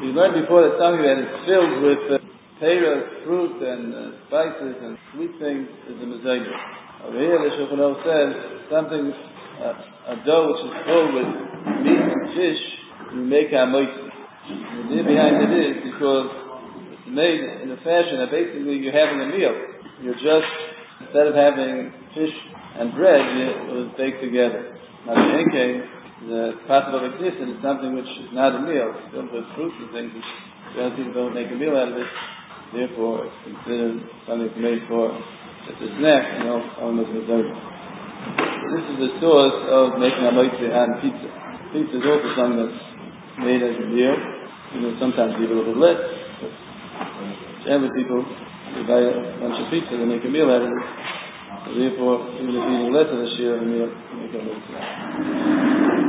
We learned before that something that is filled with peras, fruit, and spices and sweet things is a mezaidah. Over here, the Shulchan Aruch says something, a dough which is filled with meat and fish, you make a moitzi. The idea behind it is because it's made in a fashion that basically you're having a meal. You're just, instead of having fish and bread, it was baked together. Now, in any case, the possible existence is something which is not a meal. It's filled with fruits and things which other people don't make a meal out of it. Therefore, it's considered something that's made for just a snack, almost a dessert. This is the source of making a moitzi on pizza. Pizza is also something that's made as a meal. Sometimes people a little bit less, but generally people, they buy a bunch of pizza, they make a meal out of it. So therefore, even if you're eating less of a share of a meal, you make a moitzi.